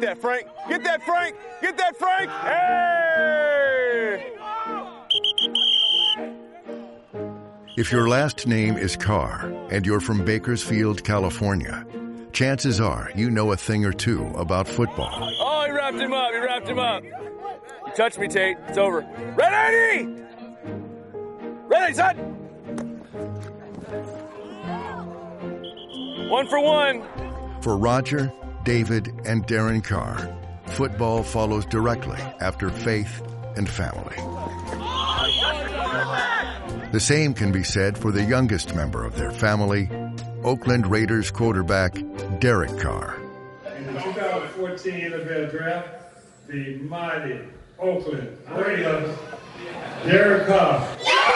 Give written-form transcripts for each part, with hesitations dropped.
that, Frank. Get that, Frank. Get that, Frank. Hey! If your last name is Carr and you're from Bakersfield, California, chances are you know a thing or two about football. Oh, he wrapped him up. He wrapped him up. You touched me, Tate. It's over. Ready! Ready, son! 1 for 1. For Roger, David, and Darren Carr, football follows directly after faith and family. The same can be said for the youngest member of their family, Oakland Raiders quarterback Derek Carr. In the 2014 NFL Draft, the mighty Oakland Raiders, Derek Carr.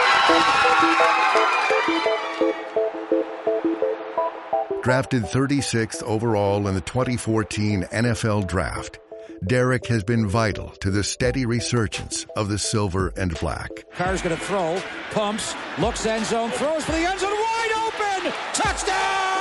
Drafted 36th overall in the 2014 NFL Draft, Derek has been vital to the steady resurgence of the silver and black. Carr's going to throw, pumps, looks end zone, throws for the end zone, wide open! Touchdown!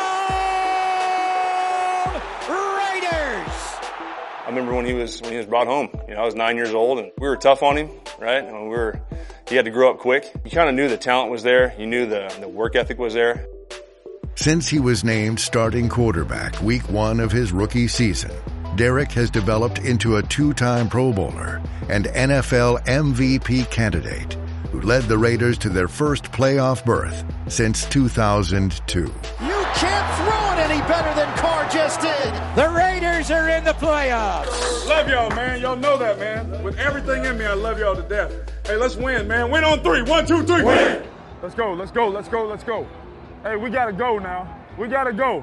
Raiders! I remember when he was brought home. I was 9 years old, and we were tough on him, right? He had to grow up quick. You kind of knew the talent was there. You knew the work ethic was there. Since he was named starting quarterback week 1 of his rookie season, Derek has developed into a 2-time Pro Bowler and NFL MVP candidate who led the Raiders to their first playoff berth since 2002. You can't throw it any better than Carr just did. The Raiders are in the playoffs. Love y'all, man. Y'all know that, man. With everything in me, I love y'all to death. Hey, let's win, man. Win on 3. 1, 2, 3. Win. Let's go. Let's go. Let's go. Let's go. Hey, we got to go now. We got to go.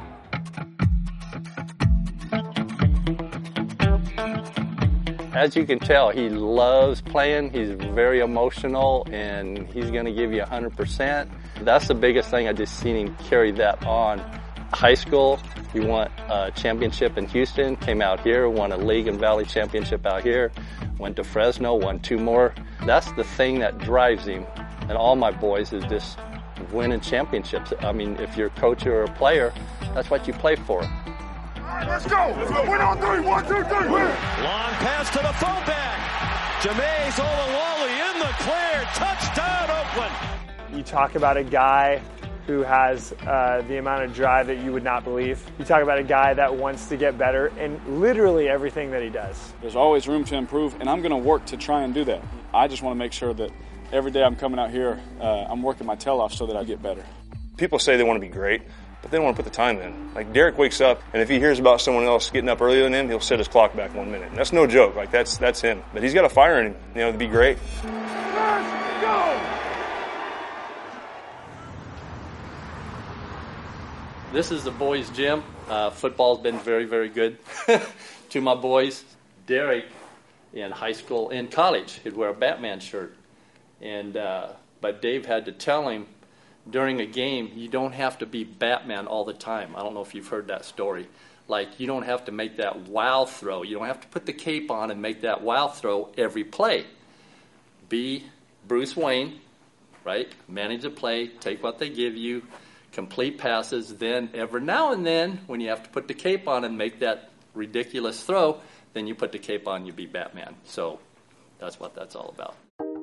As you can tell, he loves playing. He's very emotional, and he's going to give you 100%. That's the biggest thing. I just seen him carry that on. High school, he won a championship in Houston, came out here, won a League and Valley championship out here, went to Fresno, won 2 more. That's the thing that drives him, and all my boys is just winning championships. I mean, if you're a coach or a player, that's what you play for. Let's go. Let's go. Win on 3. 1, 2, 3. Win. Long pass to the fullback. Jameis Olawale in the clear. Touchdown, Oakland. You talk about a guy who has the amount of drive that you would not believe. You talk about a guy that wants to get better in literally everything that he does. There's always room to improve, and I'm going to work to try and do that. I just want to make sure that every day I'm coming out here, I'm working my tail off so that I get better. People say they want to be great, but they don't want to put the time in. Like, Derek wakes up, and if he hears about someone else getting up earlier than him, he'll set his clock back 1 minute. And that's no joke. Like, that's him. But he's got a fire in him, to be great. Let's go. This is the boys' gym. Football's been very, very good to my boys. Derek, in high school and college, he'd wear a Batman shirt. But Dave had to tell him during a game, you don't have to be Batman all the time. I don't know if you've heard that story. Like, you don't have to make that wow throw. You don't have to put the cape on and make that wow throw every play. Be Bruce Wayne, right? Manage the play, take what they give you, complete passes. Then every now and then, when you have to put the cape on and make that ridiculous throw, then you put the cape on, you be Batman. So that's what that's all about.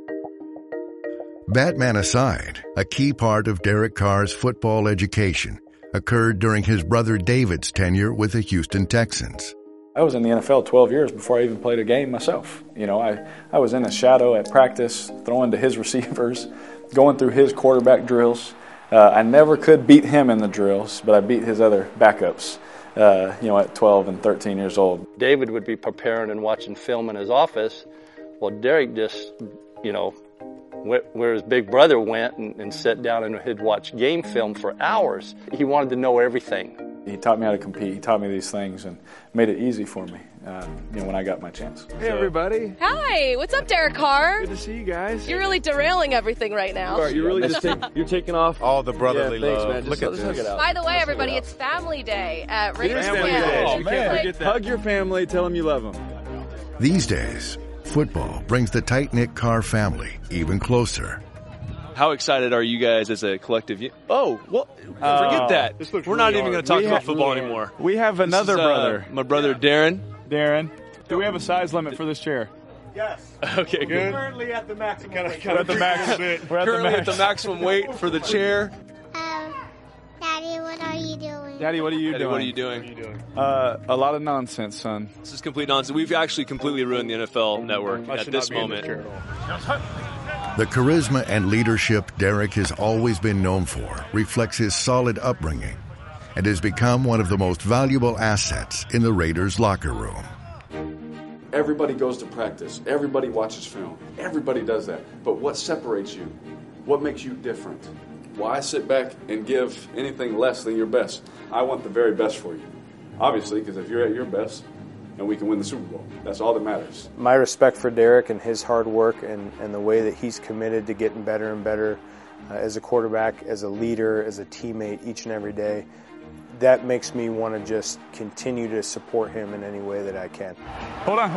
Batman aside, a key part of Derek Carr's football education occurred during his brother David's tenure with the Houston Texans. I was in the NFL 12 years before I even played a game myself. I was in a shadow at practice, throwing to his receivers, going through his quarterback drills. I never could beat him in the drills, but I beat his other backups, at 12 and 13 years old. David would be preparing and watching film in his office. Well, Derek just, where his big brother went and sat down and he'd watch game film for hours. He wanted to know everything. He taught me how to compete. He taught me these things and made it easy for me when I got my chance. Hey, everybody. Hi. What's up, Derek Carr? Good to see you guys. You're really derailing everything right now. You're really just you're taking off all the brotherly thanks, love. Man. Look at this. By the way, everybody, it's Family Day at Raiders Family Camp. Day. Oh, man. Hug your family. Tell them you love them. These days, football brings the tight-knit Carr family even closer. How excited are you guys as a collective? Forget that. We're not even going to talk about football anymore. We have another brother. My brother Darren. Darren, do we have a size limit for this chair? Yes. Okay, good. Currently at the maximum. We're at the max. Currently at the maximum weight for the chair. Daddy, what are you doing? Daddy, what are you Daddy, doing? what are you doing? A lot of nonsense, son. This is complete nonsense. We've actually completely ruined the NFL Network at this moment. The charisma and leadership Derek has always been known for reflects his solid upbringing and has become one of the most valuable assets in the Raiders locker room. Everybody goes to practice. Everybody watches film. Everybody does that. But what separates you? What makes you different? Why sit back and give anything less than your best? I want the very best for you. Obviously, because if you're at your best, and we can win the Super Bowl. That's all that matters. My respect for Derek and his hard work and the way that he's committed to getting better and better as a quarterback, as a leader, as a teammate each and every day, that makes me want to just continue to support him in any way that I can. Hold on.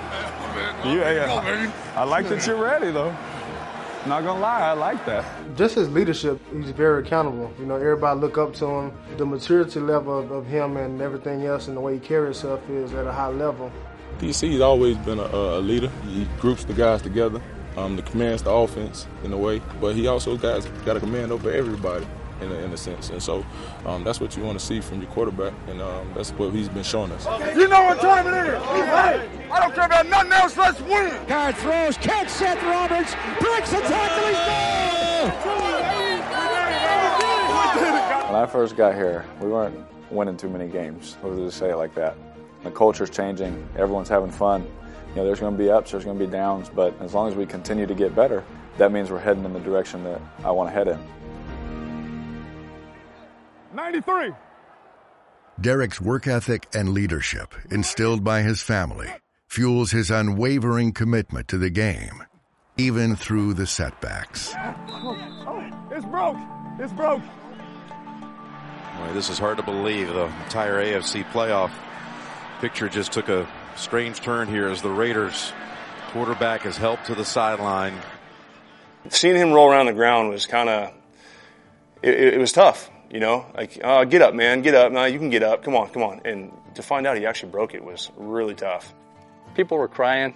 I like that you're ready, though. Not gonna lie, I like that. Just his leadership, he's very accountable. You know, everybody look up to him. The maturity level of him and everything else and the way he carries himself is at a high level. DC's always been a leader. He groups the guys together, the commands the offense in a way, but he also got a command over everybody in a sense. And so that's what you want to see from your quarterback, and that's what he's been showing us. You know what time it is. Hey, I don't care about nothing else. Let's win. Card throws, catch Seth Roberts, breaks the tackle, he's gone! When I first got here, we weren't winning too many games. Let's just say it like that. The culture's changing. Everyone's having fun. You know, there's going to be ups, there's going to be downs, but as long as we continue to get better, that means we're heading in the direction that I want to head in. 93. Derek's work ethic and leadership, instilled by his family, fuels his unwavering commitment to the game, even through the setbacks. Oh, it's broke. It's broke. Boy, this is hard to believe. The entire AFC playoff picture just took a strange turn here as the Raiders quarterback is helped to the sideline. Seeing him roll around the ground was kind of, it was tough. You know, like, get up, man, get up. No, you can get up. Come on. And to find out he actually broke it was really tough. People were crying.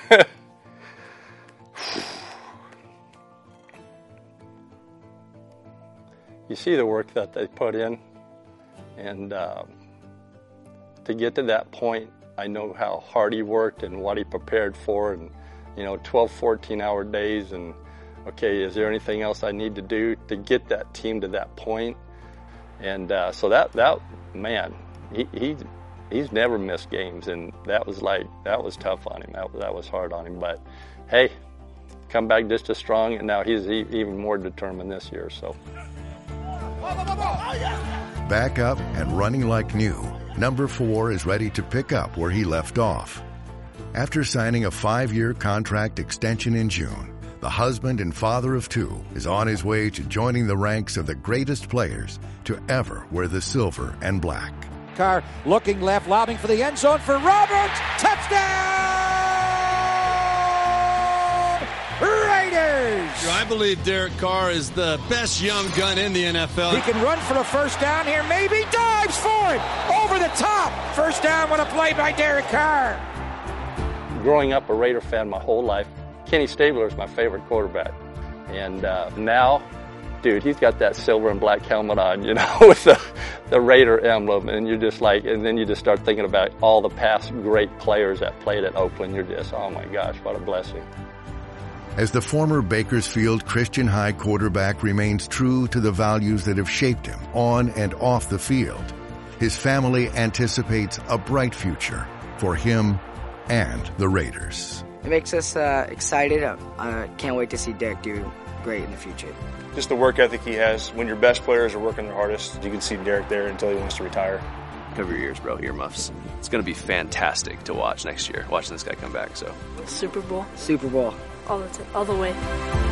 You see the work that they put in. And to get to that point, I know how hard he worked and what he prepared for. And, 12, 14-hour days. And, okay, is there anything else I need to do to get that team to that point? And so that man, he's never missed games, and that was tough on him. That was hard on him. But hey, come back just as strong, and now he's even more determined this year. So back up and running like new. Number 4 is ready to pick up where he left off. After signing a 5-year contract extension in June, the husband and father of 2 is on his way to joining the ranks of the greatest players to ever wear the silver and black. Carr looking left, lobbing for the end zone for Roberts. Touchdown! Raiders! I believe Derek Carr is the best young gun in the NFL. He can run for the first down here, maybe dives for it. Over the top. First down with a play by Derek Carr. Growing up a Raider fan my whole life, Kenny Stabler is my favorite quarterback. And now, dude, he's got that silver and black helmet on, with the Raider emblem. And you're just like, and then you just start thinking about all the past great players that played at Oakland. You're just, oh my gosh, what a blessing. As the former Bakersfield Christian High quarterback remains true to the values that have shaped him on and off the field, his family anticipates a bright future for him and the Raiders. It makes us excited. I can't wait to see Derek do great in the future. Just the work ethic he has. When your best players are working their hardest, you can see Derek there until he wants to retire. Cover your ears, bro. Earmuffs. It's going to be fantastic to watch next year, watching this guy come back. So Super Bowl. Super Bowl. All the way.